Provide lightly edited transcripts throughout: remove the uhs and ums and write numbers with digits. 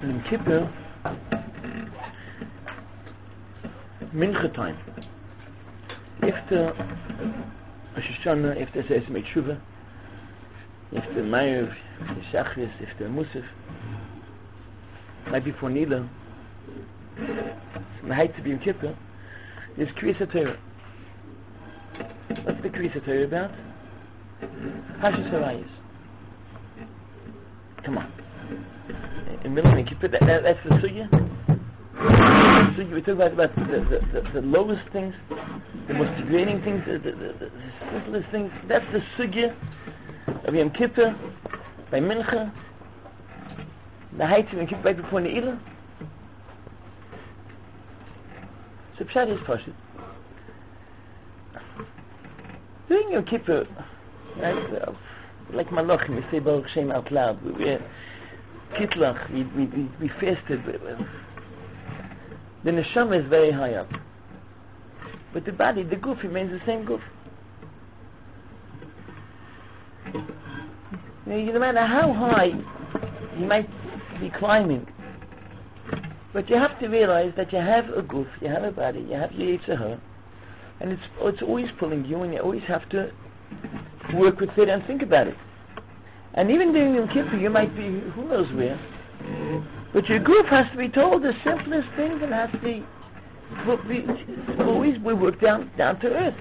in Kippur, Mincha time. After Rosh Hashanah, after Seis Tshuva, after Ma'ariv, after Shachris, after Musaf, right before Nila, the height to be in Kippur, is Kriyas HaTorah. What's the Kriyas HaTorah about? Pashas Harayos. Come on. In middle of Kippur, that's the sugya. We talk about the lowest things, the most degrading things, the simplest things. That's the sugya of Yom Kippur, by Mincha, the height of Yom Kippur right before Ne'ilah. So Pshat is Pashut. During Yom Kippur, like Malachim, we say Baruch Shem out loud. We Kitlach, we fasted. The neshama is very high up, but the body, the goof, remains the same goof. No matter how high you might be climbing, but you have to realize that you have a goof, you have a body, you have your Yetzer Hara, and it's always pulling you, and you always have to work with it and think about it. And even during Yom Kippur, you might be who knows where. But your group has to be told the simplest things, and has to be always we work down to earth.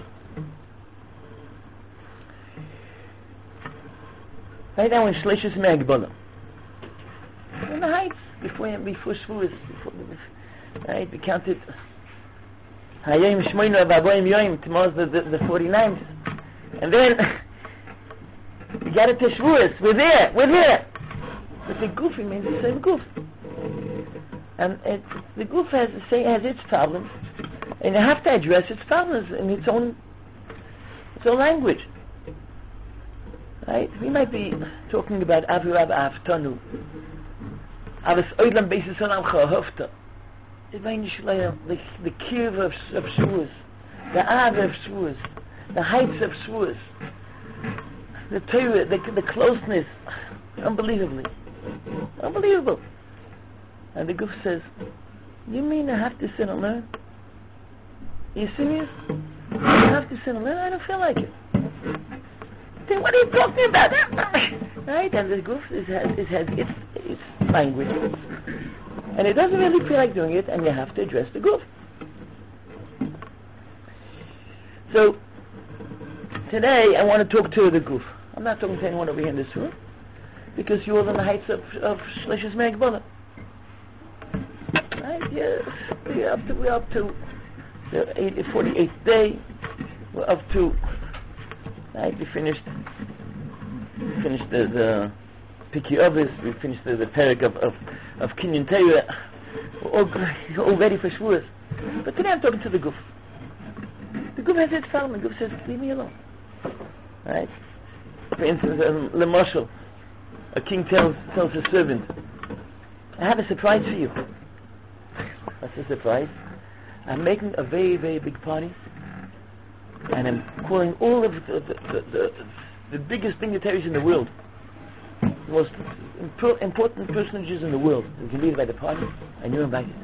Right now in Shlishis Me'agbola, in the heights before Shavuos, right? We counted Hayim Shmoyno Avagoyim Yoim. Tomorrow's the 49th, and then we got it to Shavuos. We're there. But the goof remains the same goof. And the goof has its problems, and you have to address its problems in its own language. Right? We might be talking about Avirab Aftanu, Avas Oidlam Beisis Olam Chahofta, the curve of Shavuos, the Av of Shavuos, the heights of Shavuos, the Torah, the closeness, unbelievable. And the Guf says, you mean I have to sit and learn? Are you serious? I have to sit and learn? I don't feel like it. Then what are you talking about? Right? And the Guf has its language. And it doesn't really feel like doing it, and you have to address the Guf. So, today I want to talk to the Guf. I'm not talking to anyone over here in this room, because you're all in the heights of Shlishis Me'agbola. Right? Yes. We're up to the 48th day. We're up to, right? We finished the Piki Ovis. We finished the Perek of Kinyan Torah. We're all ready for Shavuos. But today I'm talking to the Guf. The Guf has its problem. The Guf says, leave me alone. Right? For instance, Lemashal, a king tells his servant, I have a surprise for you. What's the surprise? I'm making a very, very big party, and I'm calling all of the biggest dignitaries in the world, the most important personages in the world. You can be invited by the party, and you're invited.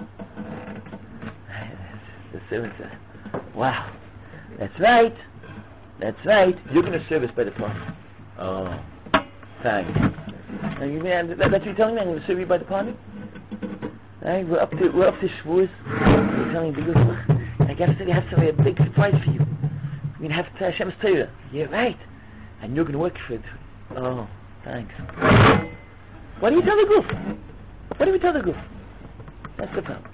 The servant said, wow, that's right, you're going to serve us by the party. Oh, thanks. And you mean, that's what you're telling me, I'm going to serve you by the party? Right, we're up to Shavuos. You're telling me, I got to have a big surprise for you. We're going to have Hashem's Torah. Yeah, right. And you're going to work for it. Oh, thanks. What do you tell the Guf? What do we tell the Guf? That's the problem.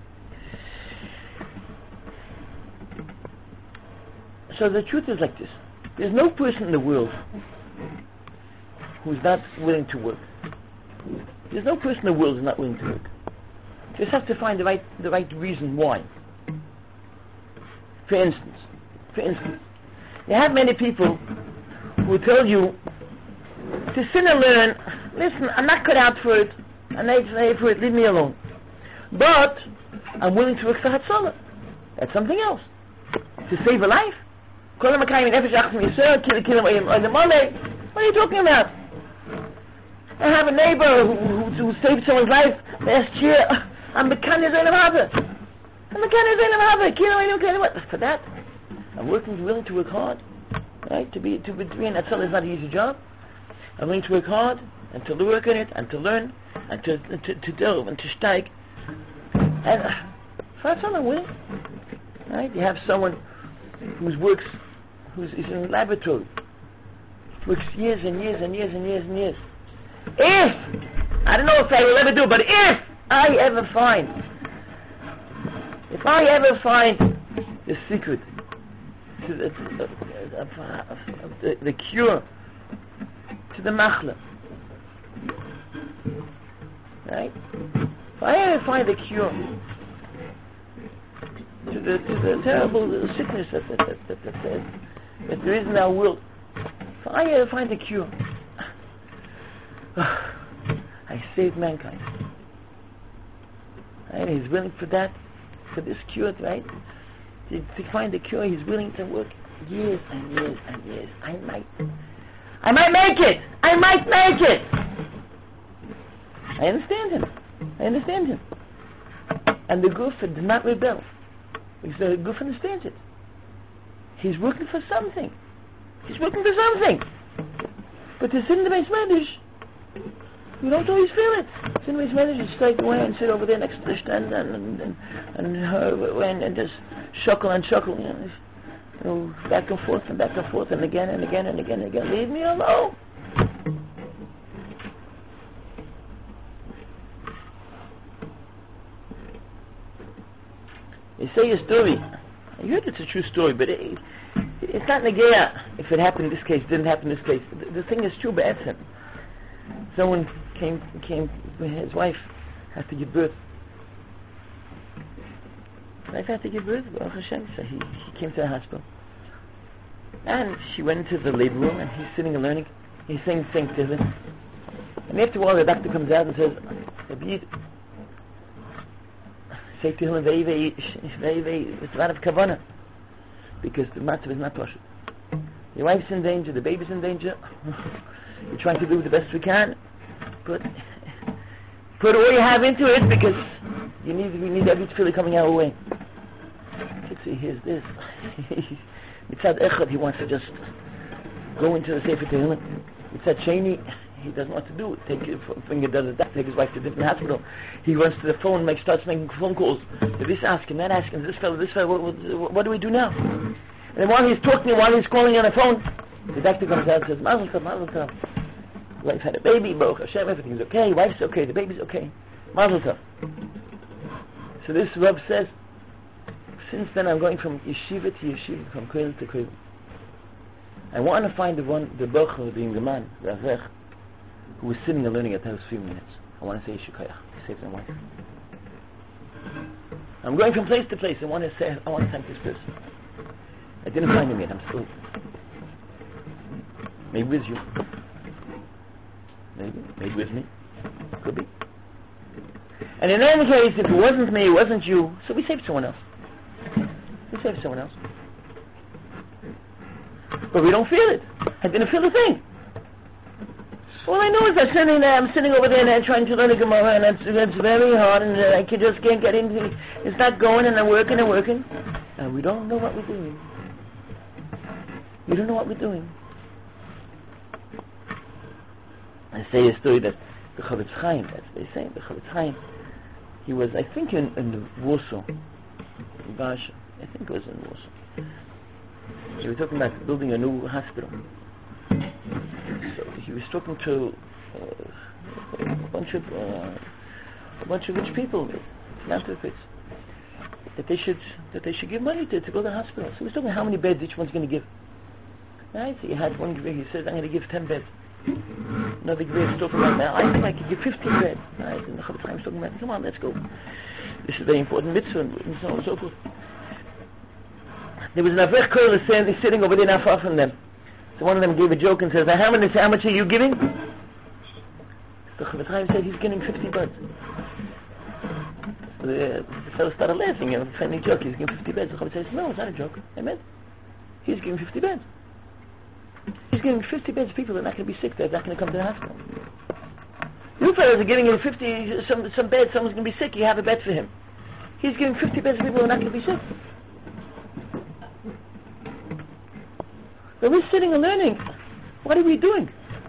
So the truth is like this. There's no person in the world who's not willing to work. There's no person in the world who's not willing to work. You just have to find the right reason why. For instance, you have many people who tell you to sit and learn. Listen, I'm not cut out for it. I'm not cut for it. Leave me alone. But I'm willing to work for Hatzalah. That's something else. To save a life. What are you talking about? I have a neighbor who saved someone's life last year. I'm Mekane Zaylam Haba. For that, I'm willing to work hard, right? To be doing that. Is not an easy job. I'm willing to work hard and to work on it and to learn and to delve and to steig. And for that, I'm willing. Right? You have someone who's in a laboratory, works years and years and years and years and years. If I don't know if I will ever do, but if I ever find the secret to the cure to the machla, right? If I ever find the cure to the terrible sickness that there is in our world, if I ever find the cure, I saved mankind. Right? He's willing for that, for this cure, right? To find the cure, he's willing to work years and years and years. I might make it. I understand him. And the Guf did not rebel. Because the Guf understands it. He's working for something. But to sit in the base medrash, you don't always feel it. Sit in the base medrash, you strike away and sit over there next to the stand and just shuckle, you know, back and forth and again and again and again and again. Leave me alone. They say a story. I heard it's a true story, but it's not negaya if it happened in this case, didn't happen in this case. The thing is true, but someone came, his wife had to give birth. Baruch Hashem, so he came to the hospital. And she went into the labor room, and he's sitting and learning. He's saying to him. And after a while, the doctor comes out and says, Abid, say to him, it's a lot of kavanah, because the matzav is not pashut. Your wife's in danger, the baby's in danger. We're trying to do the best we can, but put all you have into it, because we need every tefillah coming our way. See, here's this. Mitzad Echad, he wants to just go into the Sefer Tehillim. Mitzad Sheni, he doesn't know what to do. Take his finger, does it, take his wife to a different hospital. He runs to the phone, starts making phone calls. This asking, that asking, this fellow, what do we do now? And then while he's talking, while he's calling on the phone, the doctor comes out and says, Mazel tov. Wife had a baby, Baruch Hashem, everything's okay, wife's okay, the baby's okay. Mazel tov. So this Rav says, since then I'm going from yeshiva to yeshiva, from koil to koil. I want to find the bocher, the man, the Avech, who was sitting and learning at those few minutes. I want to say Yeshukayach. He saved my wife. I'm going from place to place. I want to thank this person. I didn't find him yet. I'm still maybe with you. Maybe with me. Could be. And in any case, if it wasn't me, it wasn't you, so we saved someone else. But we don't feel it. I didn't feel a thing. All I know is I'm sitting over there and trying to learn a Gemara, and it's very hard, and I just can't get into it. It's not going, and I'm working, and we don't know what we're doing. I say a story that the Chavetz Chaim, that's what they say, the Chavetz Chaim, he was, I think, in Warsaw, in Varsha. I think it was in Warsaw. They were talking about building a new hospital. So he was talking to a bunch of rich people, philanthropists, that they should give money to build a hospital. So he was talking how many beds each one's going to give. Right? So he had one guy, he says, I'm going to give 10 beds. Another guy was talking about, now I think I could give 15 beds. Right? And the Chavetz Chaim was talking about, come on, let's go. This is a very important mitzvah, and so on and so forth. There was an Avech Koil sitting over there not far from them. So one of them gave a joke and says, how much are you giving? So Chavetz Chaim said he's giving 50 beds. So the fellow started laughing, a funny joke, he's giving 50 beds. So Chavetz says, no, it's not a joke. I meant, he's giving 50 beds. He's giving 50 beds to people that are not going to be sick, they're not going to come to the hospital. You fellows are giving him 50, some beds, someone's going to be sick, you have a bed for him. He's giving 50 beds to people who are not going to be sick. When we're sitting and learning, what are we doing?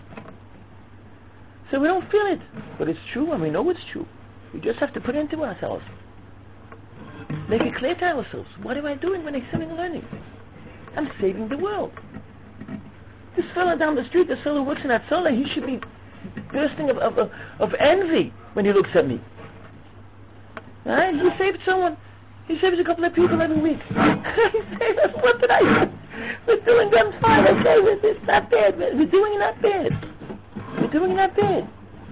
So we don't feel it, but it's true and we know it's true. We just have to put it into ourselves. Make it clear to ourselves. What am I doing when I'm sitting and learning? I'm saving the world. This fellow down the street, this fellow who works in that solar, he should be bursting of envy when he looks at me. Right? He saved someone. He saves a couple of people every week. He saved us. What did I do? We're doing them fine. Okay, it's not bad. We're doing it not bad. We're doing it not bad.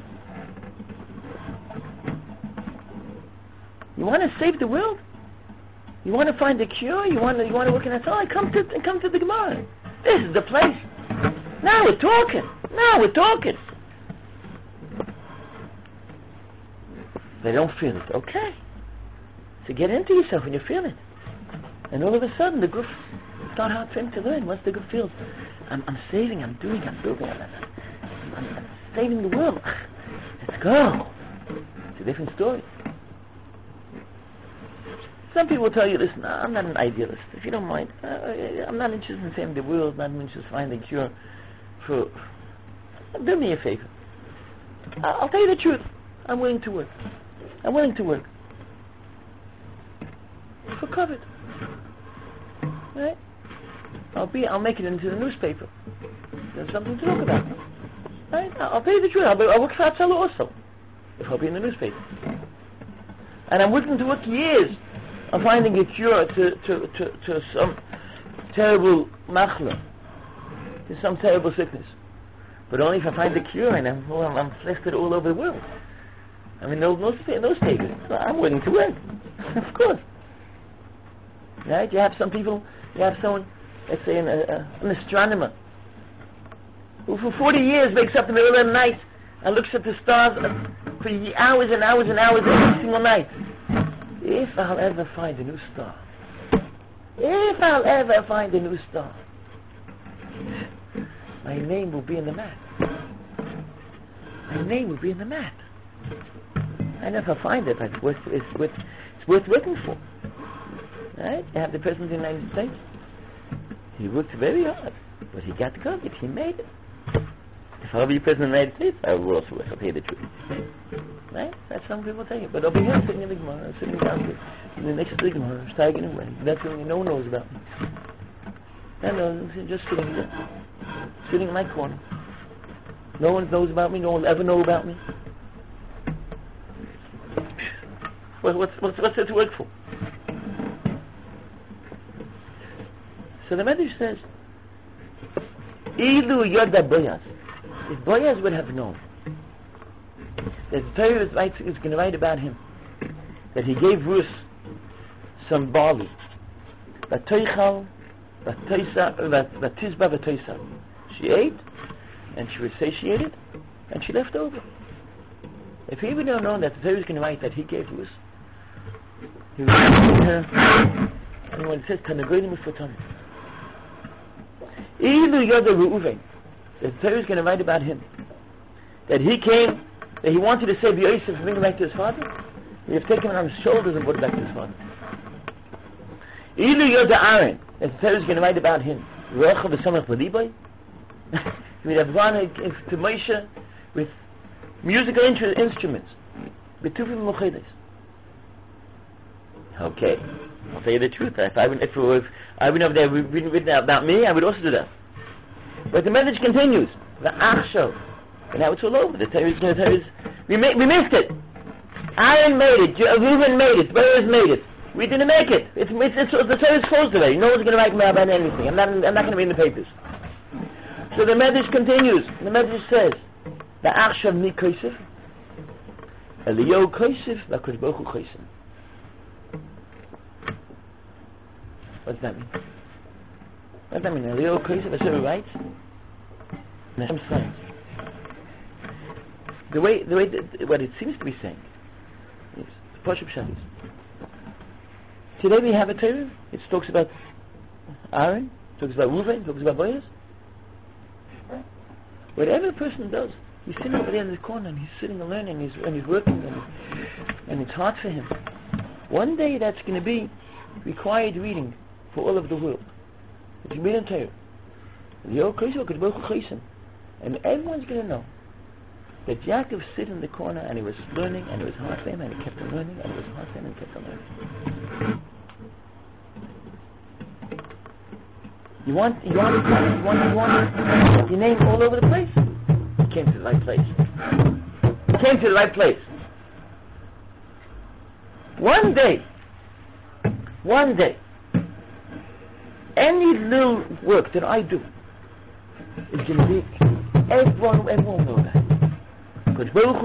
You want to save the world? You want to find the cure? You want to work in that solar? Come to the Gemara. This is the place. Now we're talking. They don't feel it. Okay. So get into yourself when you feel it. And all of a sudden the group start hard for him to learn. Once the group feels, I'm saving, I'm doing, I'm building, I'm saving the world. Let's go. It's a different story. Some people will tell you, listen, I'm not an idealist. If you don't mind, I'm not interested in saving the world, not interested in finding a cure for... Do me a favor. I'll tell you the truth. I'm willing to work. For COVID. Right? I'll make it into the newspaper. There's something to talk about. Right? I'll tell you the truth. I'll work for Hatzalah also. If I'll be in the newspaper. And I'm willing to work years on finding a cure to some terrible machla, to some terrible sickness. But only if I find the cure, and I'm afflicted all over the world. I mean, those papers. So I'm willing to work. Of course. Right? You have someone, let's say an astronomer, who for 40 years wakes up in the middle of the night and looks at the stars for hours and hours and hours every single night. If I'll ever find a new star, my name will be in the map. I never find it, but it's worth working for. Right? You have the President of the United States. He worked very hard, but he got the COVID. He made it. If I'll be President of the United States, I will also work. I'll tell you the truth. Right? That's some people tell you. But over here, sitting in the Gemara, sitting down here, in the next to the Gemara, staggering away. That's when no one knows about me. I'm just sitting here, sitting in my corner. No one knows about me. No one will ever know about me. What's there to work for? So the Medrash says, Ilu Yoda Boyaz. If Boyaz would have known that the Torah is going to write about him, that he gave Ruth some barley, Vatoichal, Vatizba Vatoisa. She ate, and she was satiated, and she left over. If he would have known that the Torah is going to write that he gave Ruth, he would have given her, and when it says Tanagoyim Ufotam, Ilu Yoda Reuven, the Torah is going to write about him, that he came, that he wanted to save Yosef and bring him back to his father. We have taken him on his shoulders and brought him back to his father. Ilu Yoda Aaron, that the Torah is going to write about him, Rocha v'Samach v'Liboy. He would have gone to Moshe with musical instruments, B'tuvim Mochedes. Okay, I'll tell you the truth. If I would know that written about me, I would also do that. But the message continues. The Achshav, and now it's all over. The Torah is we missed it. Aaron made it. Reuben made it. Boaz made it. We didn't make it. The Torah is closed already. No one's going to write me about anything. I'm not going to be in the papers. So the message continues. The message says, the Achshav ni Kosef, Eliyahu Kosef, v'Akadosh Baruch Hu Chosem. What does that mean? What does that mean? Eliyahu Kosef, that's what he writes. And Hashem signs. The way what it seems to be saying is, Pashup Shabbos. Today we have a Torah. It talks about Aaron, talks about Reuven, talks about Boaz. Whatever a person does He's sitting over there in the corner, and he's sitting and learning, and he's working, and it's hard for him. One day that's going to be required reading for all of the world. It's going to be in Torah. And everyone's going to know that Yaakov sit in the corner, and he was learning, and it was hard for him, and he kept on learning, and it was hard for him, and he kept on learning. You want your name all over the place? He came to the right place. He came to the right place. One day, any little work that I do is going to be, everyone will know that. Because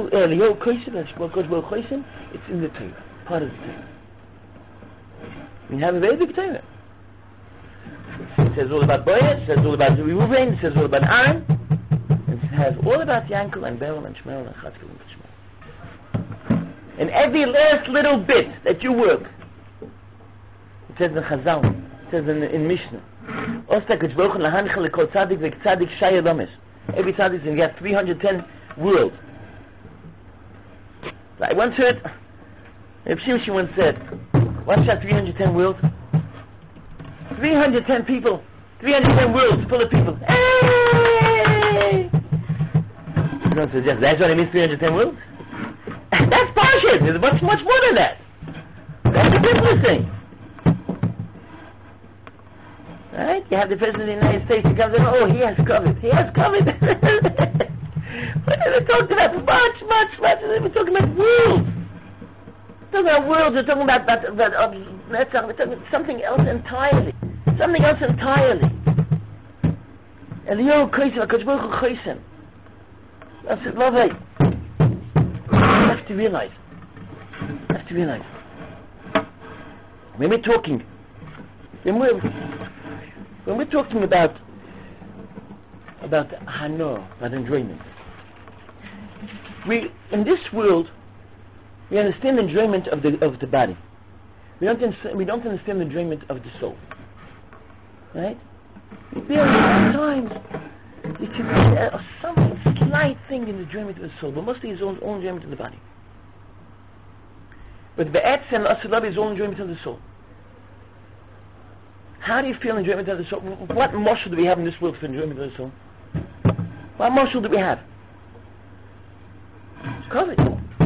it's in the Torah, part of the Torah. We have a very big Torah. It says all about Boaz, it says all about Reuven, it says all about Aaron, and it has all about Yankel and Beryl and Shmuel and Chatzkel and Shmuel. And every last little bit that you work, it says in Chazal, it says in Mishnah, every tzaddik is going to get 310 worlds. I once heard, Reb Shimshi once said, what's that 310 worlds? 310 people, 310 worlds full of people. Hey! You don't suggest that's what it means, 310 worlds? That's partial. There's much more than that. That's the simplest thing. Right? You have the President of the United States, he comes in, oh, he has COVID. He has COVID. What are they talking about? Much. We're talking about worlds. We're talking about worlds. We're talking about something else entirely. Something else entirely. Eliyahu Kaisim, HaKadosh Baruch Hu Kaisim. That's it, love it. You have to realize. When we're talking about hano, about enjoyment, in this world, we understand the enjoyment of the body. We don't understand the enjoyment of the soul. Right? There are times you can some slight thing in the enjoyment of the soul, but mostly it's all enjoyment of the body. But Be'etz and Asalab is all enjoyment of the soul. How do you feel enjoyment of the soul? What marshal do we have in this world for enjoyment of the soul? What marshal do we have? Covet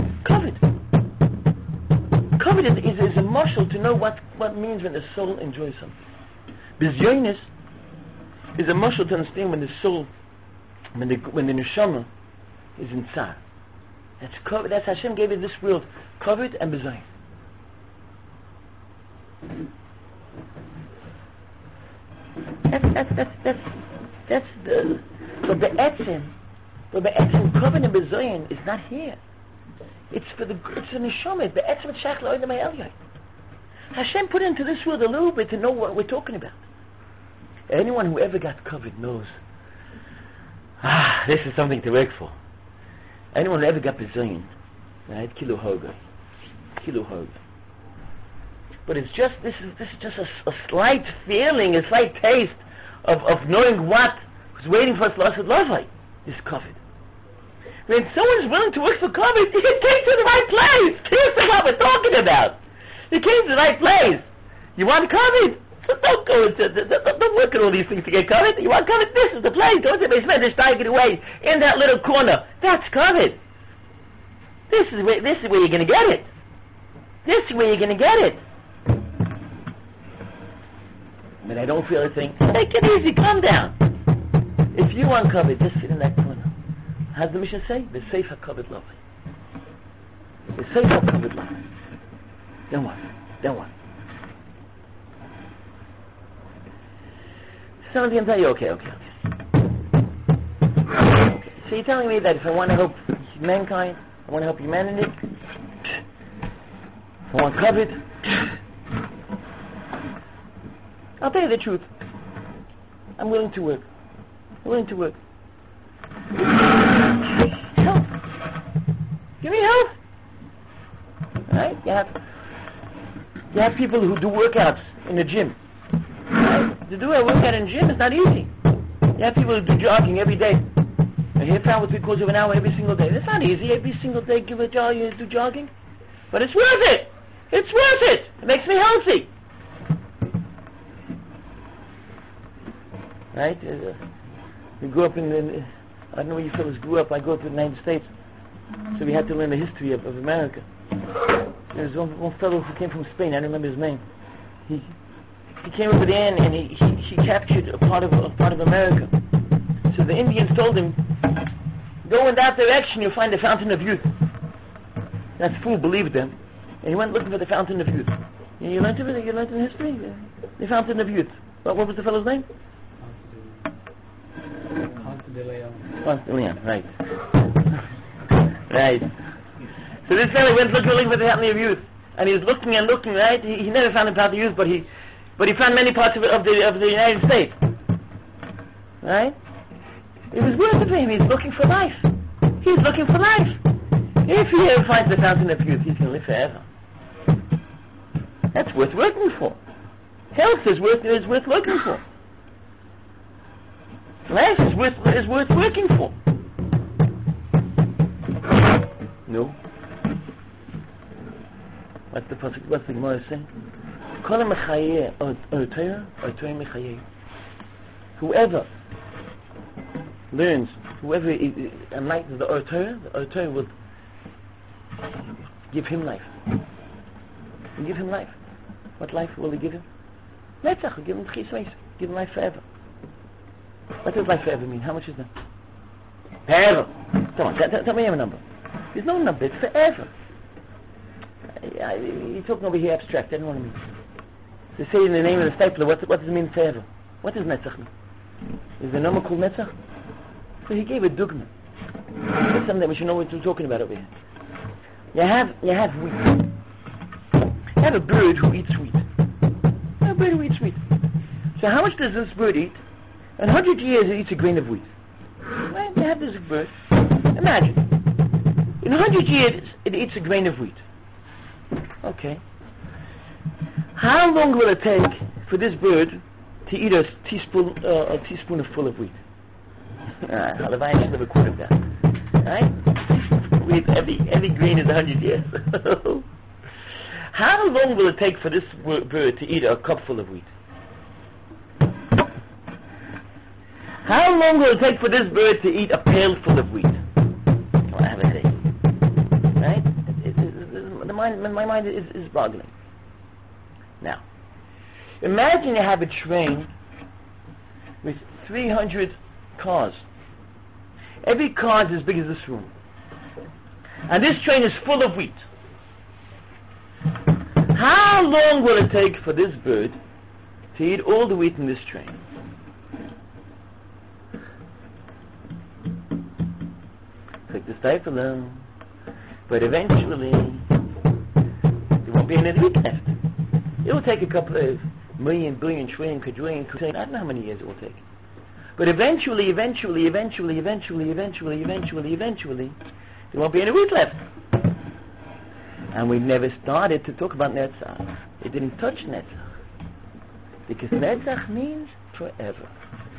is a marshal to know what means when the soul enjoys something. Bizyonis is a marshal to understand when the soul, when the neshama is in tsar. That's Hashem gave it this world, covet and bizyon. That's the etzem covet and bizyon is not here. It's the neshama. It's the etzem shach la'olam ha'elyon. Hashem put into this world a little bit to know what we're talking about. Anyone who ever got covered knows, this is something to work for. Anyone who ever got bizyon, right? Kilo hoga. But it's just, this is just a slight feeling, a slight taste of knowing what was waiting for us to love is covered. When someone is willing to work for covered, you came to the right place. Here's what we're talking about. You came to the right place. You want covered? So don't work at all these things to get covered. You want covered? This is the place. Don't say spend this time away in that little corner. That's covered. This is where you're going to get it. But I don't feel a thing. Take it easy. Calm down. If you want covered, just sit in that corner. How does the Mishnah say? The safe covered love. The safe covered love. Don't worry. Someone's going to tell you, okay. So you're telling me that if I want to help mankind, I want to help humanity, if I want covered, I'll tell you the truth. I'm willing to work. Help. Give me help. Right? You have people who do workouts in the gym. Right? To do a workout in the gym is not easy. You have people who do jogging every day. And half hour, 3/4 of an hour every single day. That's not easy. Every single day, do jogging. But it's worth it. It's worth it. It makes me healthy. Right? We grew up in I don't know where you fellas grew up. I grew up in the United States. So we had to learn the history of America. There was one fellow who came from Spain. I don't remember his name. He came over there and he captured a part of America. So the Indians told him, go in that direction, you'll find the fountain of youth. That fool believed them, and he went looking for the fountain of youth. You learned it? You learned in history? The fountain of youth. What was the fellow's name? Ponce de Leon, right. Right. So this fellow went looking for the fountain of youth, and he was looking and looking, right? He never found the fountain of youth, but he found many parts of the United States. Right? It was worth it for him. He's looking for life. He's looking for life. If he ever finds the fountain of youth, he can live forever. That's worth working for. Health is worth working for. Life is worth working for. No. What's the Gemara saying? Whoever learns, whoever enlightens the Torah will give him life. Will give him life. What life will he give him? Netzach will give him chismeis, give him life forever. What does life forever mean? How much is that? Forever. Come on, tell me a number. There's no number, it's forever. You're talking over here abstract, I don't want to mean. They say in the name of the stapler, what does it mean forever? What does Netzach mean? Is there a number called Netzach? So he gave a dogma. That's something that we should know what we're talking about over here. You have wheat. You have a bird who eats wheat. A bird who eats wheat. So how much does this bird eat? In 100 years it eats a grain of wheat. Right? You have this bird. Imagine. In 100 years it eats a grain of wheat. Okay. How long will it take for this bird to eat a teaspoon full of wheat? Halavai should have recorded that. Right? Wheat, every grain is 100 years. How long will it take for this bird to eat a cup full of wheat? How long will it take for this bird to eat a pail full of wheat? Well, I have a day. Right? My mind is boggling. Now, imagine you have a train with 300 cars. Every car is as big as this room. And this train is full of wheat. How long will it take for this bird to eat all the wheat in this train? Take the stipler. But eventually, there won't be any wheat left. It will take a couple of million, billion, trillion, quadrillion, I don't know how many years it will take. But eventually, there won't be any wheat left. And we never started to talk about Netzach. It didn't touch Netzach. Because Netzach means forever.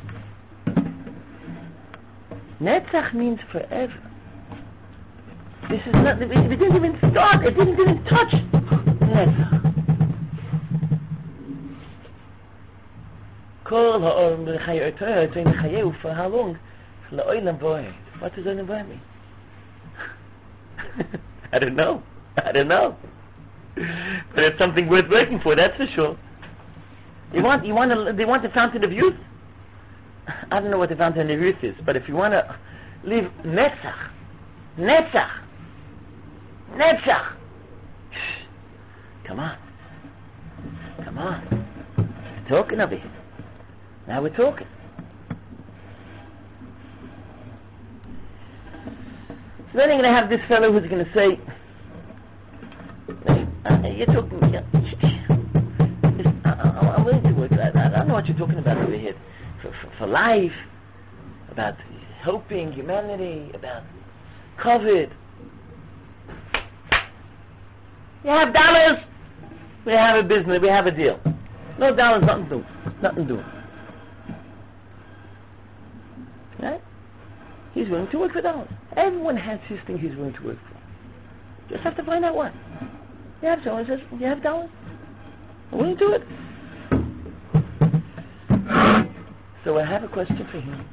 Netzach means forever. This is not, we didn't even start, it didn't even touch Netzach. For how long? What does that mean? I don't know. But it's something worth working for, that's for sure. They want the fountain of youth. I don't know what the fountain of youth is, but if you want to live Netzach. Come on. We're talking of it. Now we're talking. So then you're going to have this fellow who's going to say, you're talking, I'm willing to work. I don't know what you're talking about over here. For life, about helping humanity, about COVID. You have dollars, we have a business, we have a deal. No dollars, nothing doing. Right? He's willing to work for dollars. Everyone has his thing he's willing to work for. Just have to find out what. You have someone who says, you have dollars? I'm willing to do it. So I have a question for him.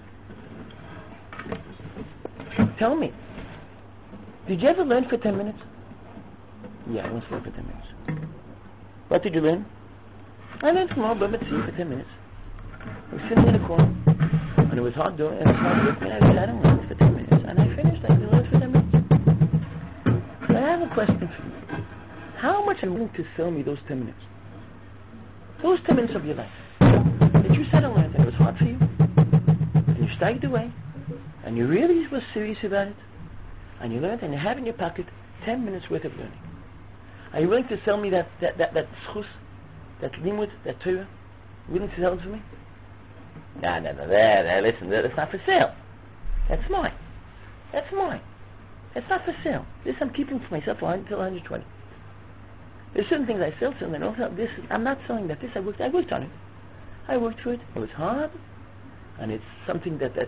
Tell me, did you ever learn for 10 minutes? Yeah, I once learned for 10 minutes. What did you learn? I learned from all Baba Tzvi for 10 minutes. I was sitting in the corner, and it was hard doing, and it was hard working, and I sat and learned for 10 minutes, and I finished, I learned for 10 minutes. So I have a question for you. How much are you willing to sell me those 10 minutes? Those 10 minutes of your life that you sat and learned, and it was hard for you, and you stayed away, and you really were serious about it, and you learned, and you have in your pocket 10 minutes worth of learning. Are you willing to sell me that schus, that limud, that Torah? Willing to sell it for me? No, listen, that's not for sale. That's mine. That's mine. That's not for sale. This I'm keeping for myself until 120. There's certain things I sell, certain I don't sell. This, I'm not selling that. This I worked on it. I worked for it. It was hard, and it's something that's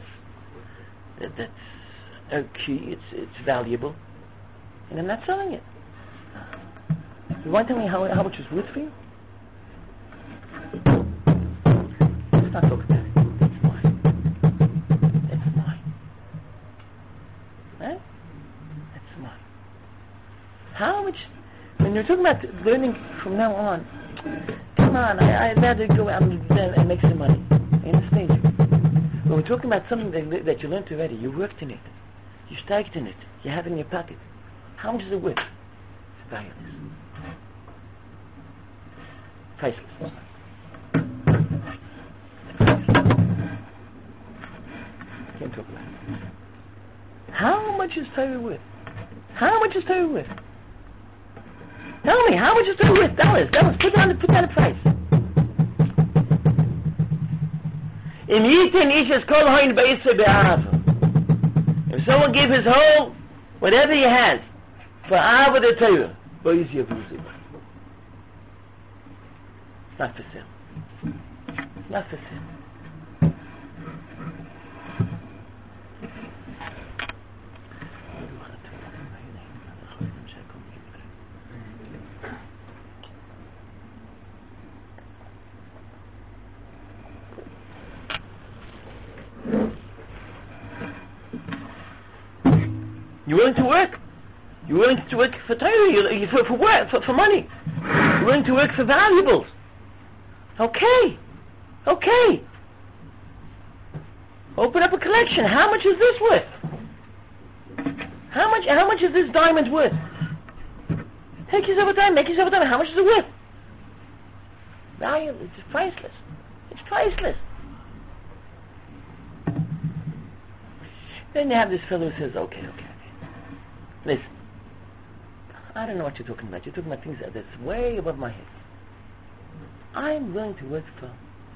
a key. It's valuable, and I'm not selling it. You want to tell me how much it's worth for you? Let's not talk about it. That's mine. That's mine. Right? That's mine. How much? When you're talking about learning from now on, come on, I'd rather go out and make some money. I understand you. When we're talking about something that you learned already, you worked in it, you stacked in it, you have it in your pocket. How much is it worth? It's valueless. Priceless. Can't talk about it. How much is Torah worth? How much is Torah worth? Tell me, how much is Torah worth? Dollars. Put down a price. If someone gave his whole, whatever he has, for Ava the Torah, not for sale. Not for sale. You're willing to work? You're willing to work for Torah, for work, for money. You're willing to work for valuables. Okay. Open up a collection. How much is this worth? How much is this diamond worth? Take yourself a time. Make yourself a time. How much is it worth? Value. It's priceless. It's priceless. Then you have this fellow who says, okay. Listen. I don't know what you're talking about. You're talking about things that's way above my head. I'm willing to work for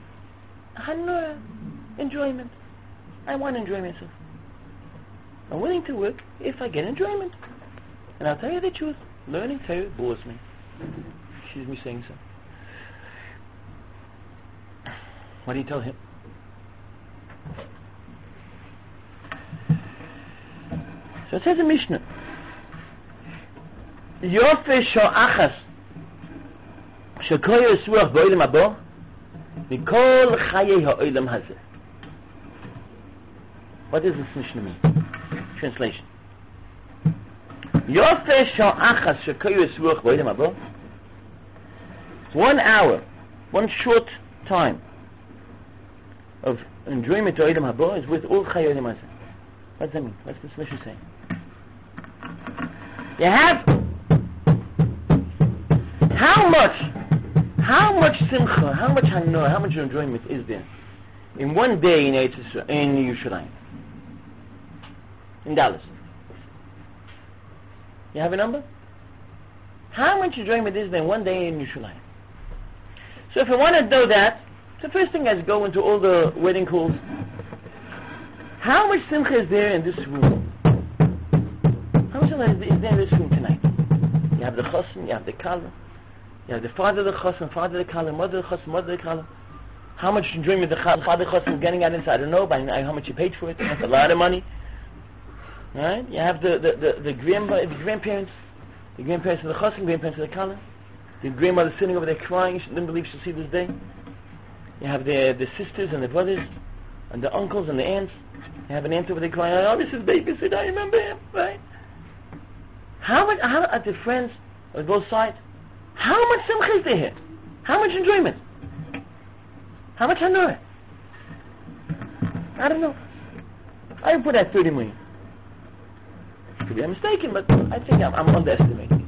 enjoyment. I want to enjoy myself. I'm willing to work if I get enjoyment. And I'll tell you the truth. Learning Torah bores me. Excuse me saying so. What do you tell him? So it says in Mishnah, Yofe sho'achas shekoyer suach b'olam habo mikol chayei ha'olam hazeh. What does this Mishnah mean? Translation. Yofe sho'achas shekoyer suach b'olam habo. It's 1 hour, one short time of enjoyment to Olam Habo is with all Chayei Olam Hazeh. What does that mean? What's this Mishnah saying? You have how much simcha, how much hanor, how much enjoyment is there in one day in Yerushalayim, in Dallas? You have a number? How much enjoyment is there in one day in Yerushalayim? So if I want to know that, the first thing is go into all the wedding halls. How much simcha is there in this room? How much simcha is there in this room tonight? You have the chassan, you have the kala, you have the father of the chassan, father of the kala, mother of the chassan, mother of the kala. How much enjoyment the father Chassan is getting out inside? I don't know, but how much you paid for it. That's a lot of money. Right? You have the grandparents of the Chassan, grandparents of the Kala. The grandmother sitting over there crying. She didn't believe she'll see this day. You have the sisters and the brothers and the uncles and the aunts. You have an aunt over there crying, oh, this is babysitter, I remember him, right? How are the friends on both sides? How much simcha is there here? How much enjoyment? How much hanor? I don't know. I would put at 30 million. Could be mistaken, but I think I'm underestimating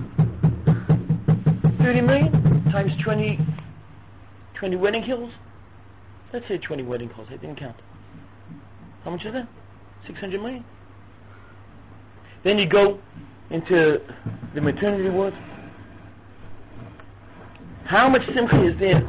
it. 30 million times 20 wedding hills? Let's say 20 wedding halls. I didn't count. How much is that? 600 million. Then you go into the maternity ward. How much simcha is there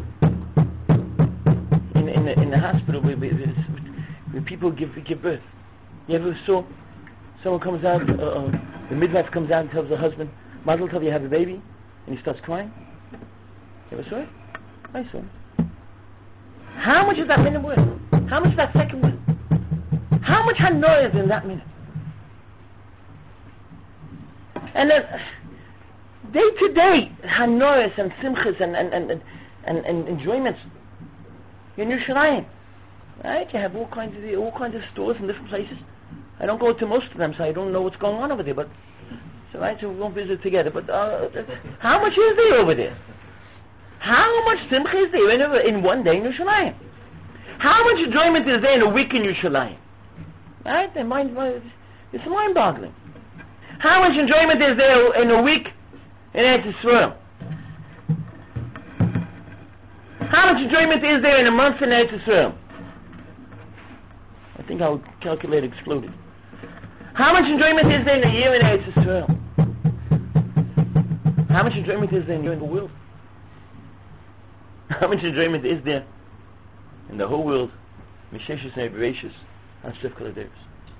in the hospital where people give birth? You ever saw someone comes out, the midwife comes out and tells the husband, Mazel tov, you have a baby, and he starts crying? You ever saw it? I saw it. How much is that minute worth? How much is that second worth? How much hanoi is in that minute? And then day to day, hanois and simchas and enjoyments in Yerushalayim, right? You have all kinds of stores in different places. I don't go to most of them, so I don't know what's going on over there. But so we won't visit together. But how much is there over there? How much simcha is there in one day in Yerushalayim? How much enjoyment is there in a week in Yerushalayim? Right? It's mind-boggling. How much enjoyment is there in a week in Eretz Yisrael? How much enjoyment is there in a month in Eretz Yisrael? I think our calculator exploded. How much enjoyment is there in a year in Eretz Yisrael? How much enjoyment is there in the world? How much enjoyment is there in the whole world? Misheshus and Bereshus and Sifkal Aderes.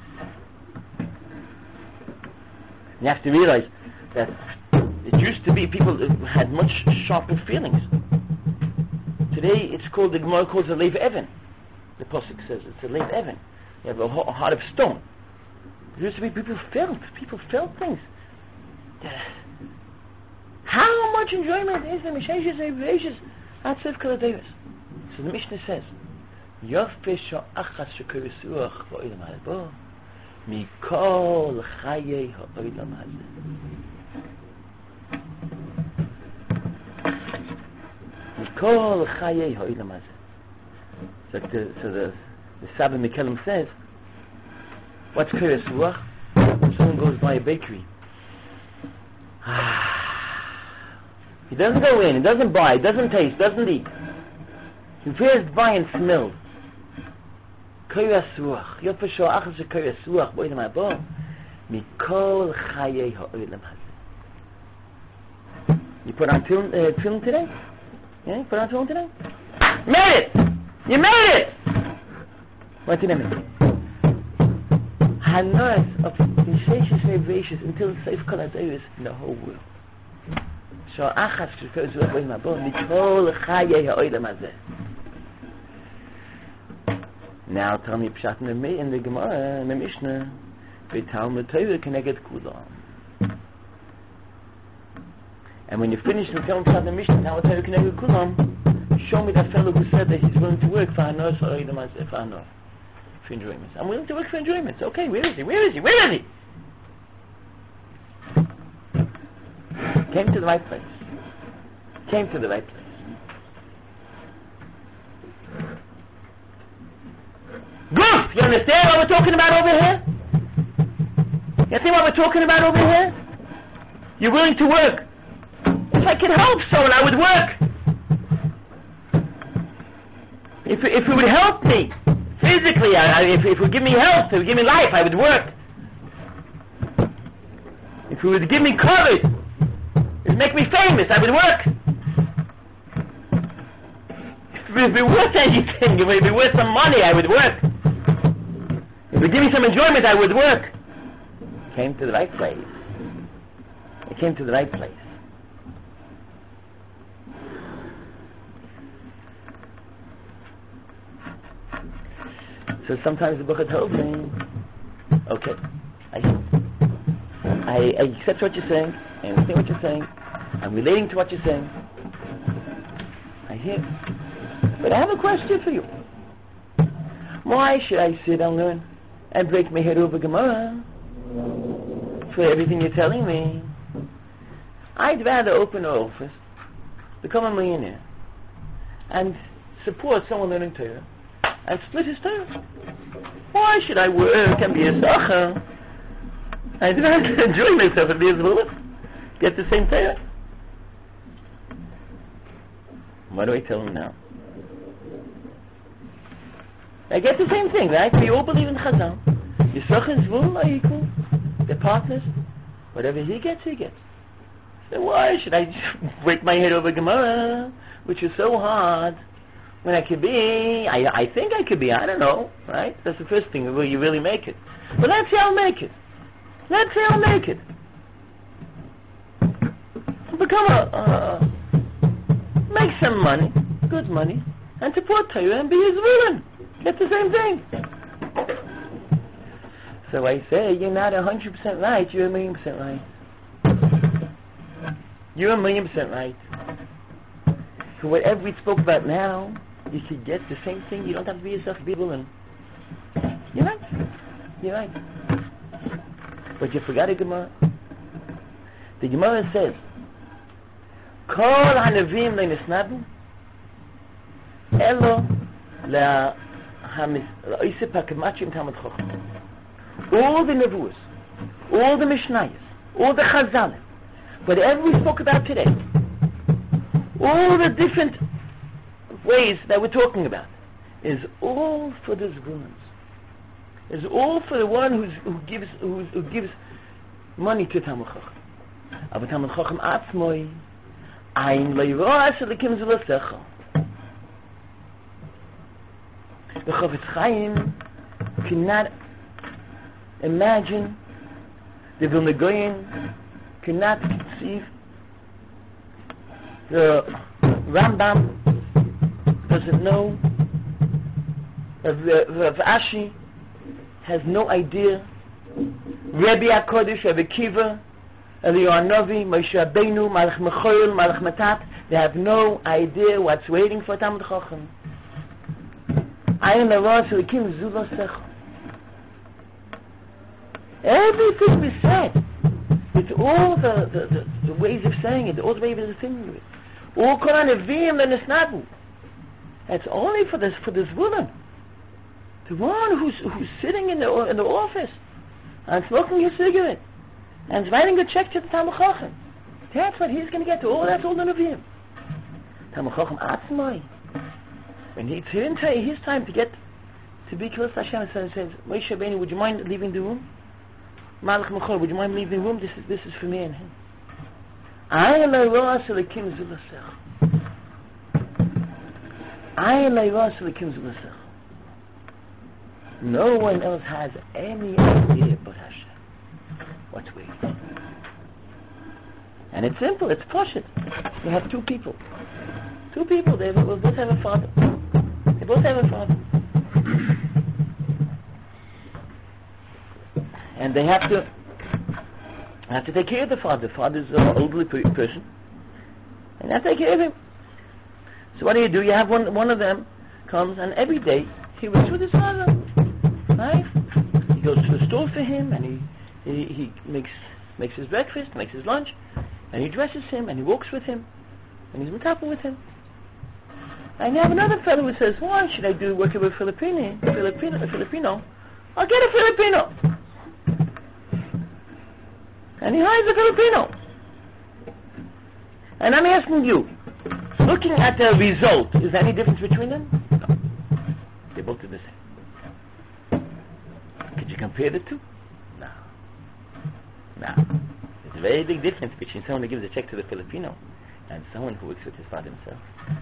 You have to realize that it used to be people had much sharper feelings. Today it's called, the Gemara calls it a Lev Evan. The Pasuk says it's a Lev Evan. You have a heart of stone. There used to be people felt things. How much enjoyment is there? Misheshus and Bereshus and Sifkal Aderes. So the Mishnah says, Yofeh sha'achas shekoyisuach v'olam halbo mikol chayei ha'olam hazeh. Mikol chayei ha'olam hazeh. So the Saba Mikelim says, what's koyisuach? Someone goes by a bakery. He doesn't go in, he doesn't buy, he doesn't taste, doesn't eat. He first buy and smell. Koyasuach. Yofeh sha'achas shekoyasuach v'olam halbo mikol chayei ha'olam hazeh. You put on film today? Yeah, you put on film today? Made it! You made it! What did I make? Hanois of Misheshus and Bereshus until Sifkal Aderes in the whole world. Sha'achas shekoyasuach v'olam halbo mikol chayei ha'olam hazeh. Now tell me Pshat in the Gemara, in the Mishnah, V'talmud Torah keneged kulam. And when you finish the Pshat in the Mishnah, Talmud Torah keneged kulam, show me that fellow who said that he's willing to work for hanor, for enjoyment. I'm willing to work for enjoyment. Okay, where is he? Where is he? Where is he? Came to the right place. Came to the right place. Goof! You understand what we're talking about over here? You see what we're talking about over here? You're willing to work. If I could help someone, I would work. If it would help me physically, if it would give me health, if it would give me life, I would work. If it would give me courage, it would make me famous, I would work. If it would be worth anything, if it would be worth some money, I would work. If it give me some enjoyment, I would work. It came to the right place. It came to the right place. So sometimes the Buddha tells me, okay, I accept what you're saying, I understand what you're saying, I'm relating to what you're saying, I hear. But I have a question for you. Why should I sit and learn and break my head over Gemara for everything you're telling me? I'd rather open an office, become a millionaire, and support someone learning Torah, and split his Torah. Why should I work and be a sacher? I'd rather enjoy myself and be a zvullah, get the same Torah. What do I tell him now? I get the same thing, right? We all believe in Chazal. Yisroch and Zvul are equal. They're partners. Whatever he gets, he gets. So why should I break my head over Gemara, which is so hard, when I could be, I think I could be, I don't know, right? That's the first thing, will you really make it? But let's say I'll make it. Let's say I'll make it. Become make some money, good money, and support Torah and be his villain. Get the same thing. So I say, you're not 100% right, you're 1,000,000% right. You're 1,000,000% right. For whatever we spoke about now, you could get the same thing. You don't have to be yourself, be a villain. You're right. You're right. But you forgot a Gemara. The Gemara says, Kol hanavim le'nisnadu elo la'isip ha'kamachim tamad chochem. All the Nevuos, all the Mishnayos, all the Chazalim, whatever we spoke about today, all the different ways that we're talking about, is all for the Zvulans. Is all for the one who gives money to Talmid Chacham. But Talmid Chacham atzmoi, ein le'yroas elikim zulasecha. The Chofetz Chaim cannot imagine, the Vilna Gaon cannot conceive, the Rambam doesn't know, Rav Ashi has no idea, Rabbi HaKodesh, Rabbi Akiva, Eliyahu Novi, Moshe Rabbeinu, Malach Mechoel, Malach Matat, they have no idea what's waiting for Talmid Chacham. Ayin le'roas elikim zulasecha. Everything we said, with all the ways of saying it, all the ways of thinking it, all kol hanavim le'nisnadu. That's only for this Zvulun, the one who's sitting in the office and smoking his cigarette and writing a check to the Talmid Chacham. That's what he's going to get. That's all the Nevi'im. Talmid Chacham atzmai. When it's his time to get to be close to Hashem, and says, Moshe Rabbeinu, would you mind leaving the room? Malach Mechoel, would you mind leaving the room? This is for me and him. Ayin le'roas elikim zulasecha. Ayin le'roas elikim zulasecha. No one else has any idea but Hashem what's waiting. And it's simple, it's pashut. You have two people, they both have a father. They both have a father. And they have to take care of the father. The father's an elderly person, and they have to take care of him. So what do? You have one of them comes, and every day he works with his father. Right? He goes to the store for him, and he makes his breakfast, makes his lunch, and he dresses him, and he walks with him, and he's metapa with him. And you have another fellow who says, why should I do working with a Filipino? I'll get a Filipino. And he hires a Filipino. And I'm asking you, looking at the result, is there any difference between them? No. They both do the same. Could you compare the two? No. There's a very big difference between someone who gives a check to the Filipino and someone who works with his father himself.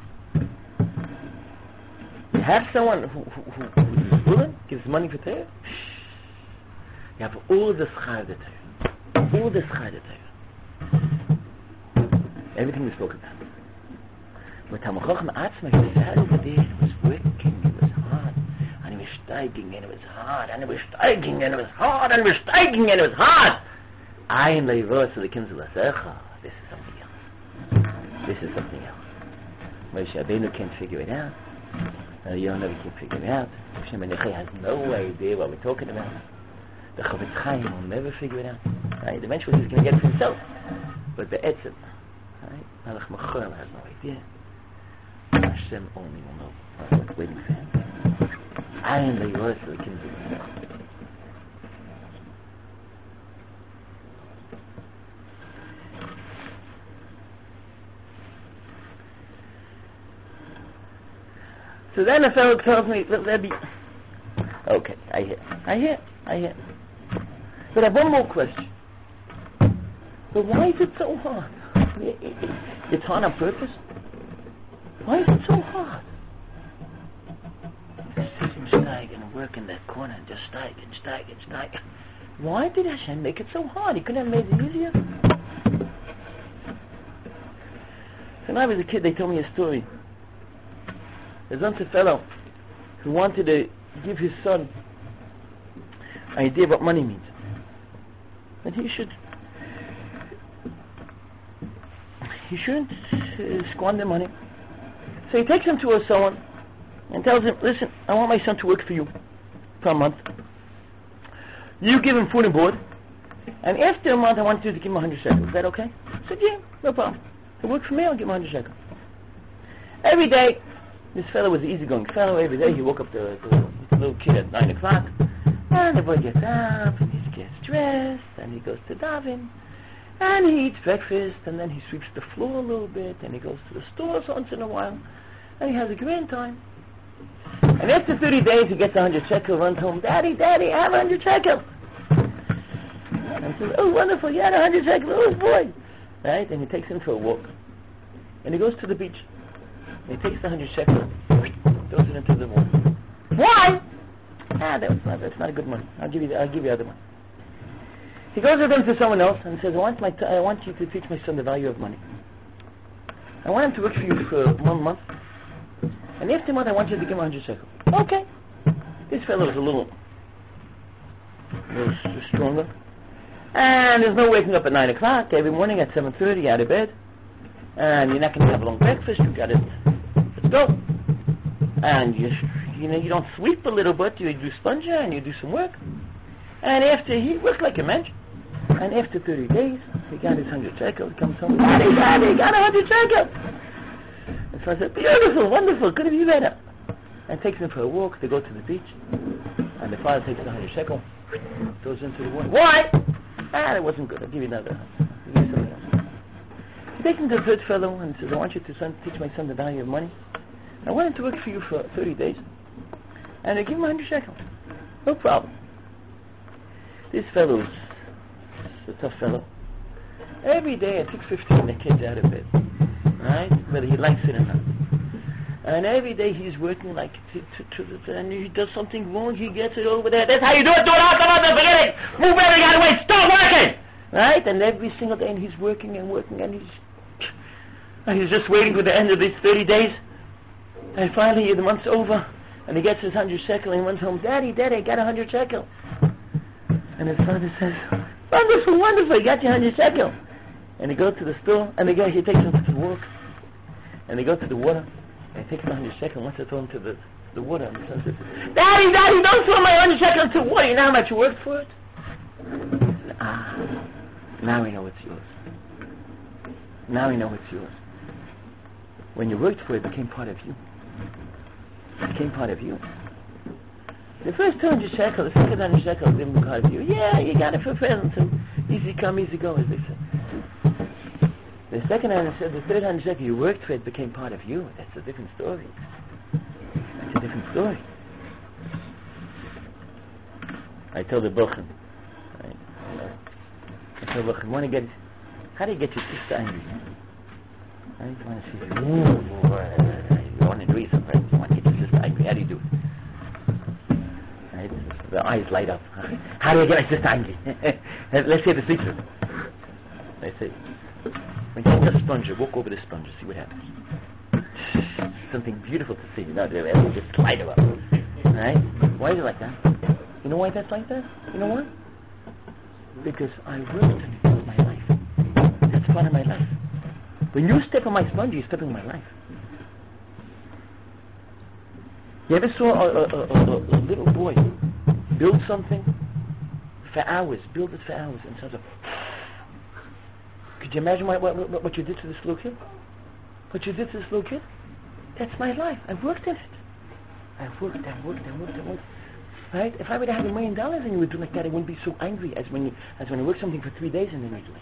You have someone who's willing, gives money for Torah. You have all the schar of the Torah. All the schar of the Torah. Everything we spoke about. But Talmid Chacham Atzma, he sat over there, he was working, he was hard, and he was steiging, and it was hard, and it was steiging, and it was hard, and it was steiging, and it was hard. Ein leivos lekim zelasecha. This is something else. This is something else. Moshe Rabbeinu can't figure it out. Yonah can't figure it out. Hashem Menachai has no idea what we're talking about. The Chavetz Chaim will never figure it out. Right? Eventually he's going to get it for himself. But the Etzem, right? Malach Machor has no idea. Hashem only will know. What's waiting for him. Ein leivos lekim zelasecha. So then a fellow tells me, Rebbe, okay, I hear. But I have one more question. But why is it so hard? It's hard on purpose? Why is it so hard? Just sitting steig and work in that corner, just steig. Why did Hashem make it so hard? He couldn't have made it easier? So when I was a kid, they told me a story. There's once a fellow who wanted to give his son an idea what money means. And he shouldn't squander money. So he takes him to someone and tells him, listen, I want my son to work for you for a month. You give him food and board, and after a month I want you to give him 100 shekels. Is that okay? I said, yeah, no problem. He'll work for me, I'll give him 100 shekels. Every day, this fellow was an easygoing fellow. Every day he woke up the little kid at 9 o'clock, and the boy gets up, and he gets dressed, and he goes to daven, and he eats breakfast, and then he sweeps the floor a little bit, and he goes to the stores once in a while, and he has a grand time. And after 30 days he gets 100 shekel, runs home, Daddy, I have 100 shekel. And he says, oh, wonderful, you had 100 shekel, oh boy. Right? And he takes him for a walk. And he goes to the beach. And he takes the 100 shekel, throws it into the water. Why? That's not a good money. I'll give you other money. He goes with them to someone else and says, I want you to teach my son the value of money. I want him to work for you for 1 month. And after a month, I want you to give him 100 shekels. Okay. This fellow is a little stronger. And there's no waking up at 9 o'clock. Every morning at 7:30, out of bed. And you're not going to have a long breakfast. Let's go. And you don't sweep a little bit. You do sponger and you do some work. And after he worked like a man. And after 30 days, he got his 100 shekels. He comes home. Daddy, got 100 shekels. And so I said, beautiful, wonderful, couldn't be better. And takes him for a walk. They go to the beach. And the father takes the 100 shekel, goes into the water. Why? That wasn't good. I'll give you another. I'll give you something else. He takes him to the third fellow and says, I want you to teach my son the value of money. I want him to work for you for 30 days. And I give him 100 shekels. No problem. This fellow's a tough fellow. Every day at 6:15 the kid's out of bed. Right? Whether he likes it or not. And every day he's working like and he does something wrong, he gets it over there. That's how you do it, forget it! Move everything out of the way, stop working! Right? And every single day and he's working and he's just waiting for the end of these 30 days. And finally the month's over and he gets his 100 shekel and he runs home, Daddy, I got 100 shekel. And his father says, wonderful, you got your 100 shekel. And he goes to the store, and he takes him to work. And they go to the water, and he takes the 100 shekel and wants to throw him to the water. And the son says, Daddy, don't throw my 100 shekel into water. You know how much you worked for it? Now we know it's yours. Now we know it's yours. When you worked for it, it became part of you. It became part of you. The first 200 shekels, the second 100 shekels didn't become part of you. Yeah, you got it for presents and easy come, easy go, as they say. The second 100 shekels, the third 100 shekels you worked for, it became part of you. That's a different story. That's a different story. I told the Bochum, how do you get your sister angry? I don't want to see you want to do something. You want to get your sister angry. How do you do it? Right? The eyes light up. How do I get my sister angry? Let's hear the secret. They say, when you take a sponge, walk over the sponge, see what happens. Something beautiful to see. No, they just light her up. Right? Why is it like that? You know why that's like that? You know why? Because I worked to build my life. That's part of my life. When you step on my sponge, you're stepping on my life. You ever saw a little boy build something for hours, build it for hours, and sounds like, could you imagine what you did to this little kid? What you did to this little kid? That's my life. I worked in it. I worked. Right? If I were to have $1 million and you would do like that, I wouldn't be so angry as when you work something for 3 days and then you do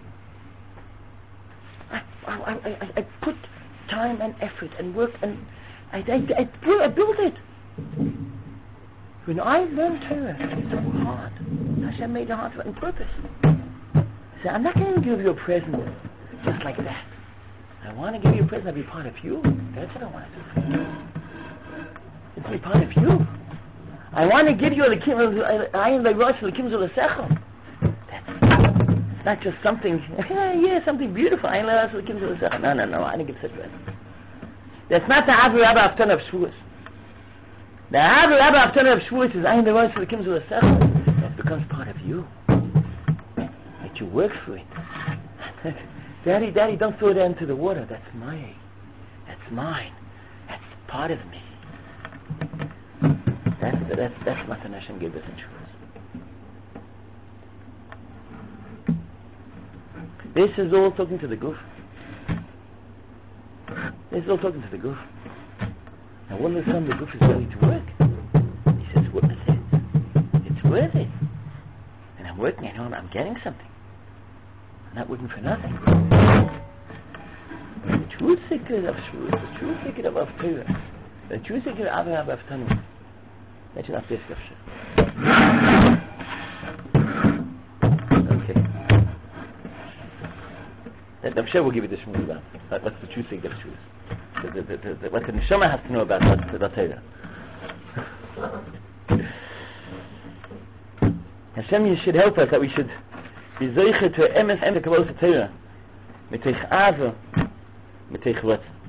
like that. I put time and effort and work and I built it. When I learned Torah, it's so hard. Hashem made it hard on purpose. So I'm not going to give you a present just like that. I want to give you a present to be part of you. That's what I want to do for you. It's to be part of you. I want to give you I am the Rosh the Kim Zulesechel. That's not just something, something beautiful. I am the Rosh the Kim Zulesechel. No, I didn't give such present. That's not the Avu Rabba Afton of Shavuos. The Avu Rabba Afton of Shavuos is I am the Rosh the Kim Zulesechel. That becomes part of you. That you work for it. Daddy, don't throw that into the water. That's mine. That's part of me. That's what Hashem gave us in Shavuos. This is all talking to the Guf. This is all talking to the Guf. And when the son, the Guf is ready to work, he says, "What is it? It's worth it." And I'm working. I know I'm getting something. I'm not working for nothing. The true secret of Shavuos, the true secret of Torah, the true secret of Avraham Avtanu. That's enough discussion. Okay. I'm sure we'll give you this from about. What's the true secret of Shavuos? What the Neshama has to know about Torah. Hashem, you should help us that we should be zeicher to emes and the kabbalah Torah. Mitech ava, mitech what?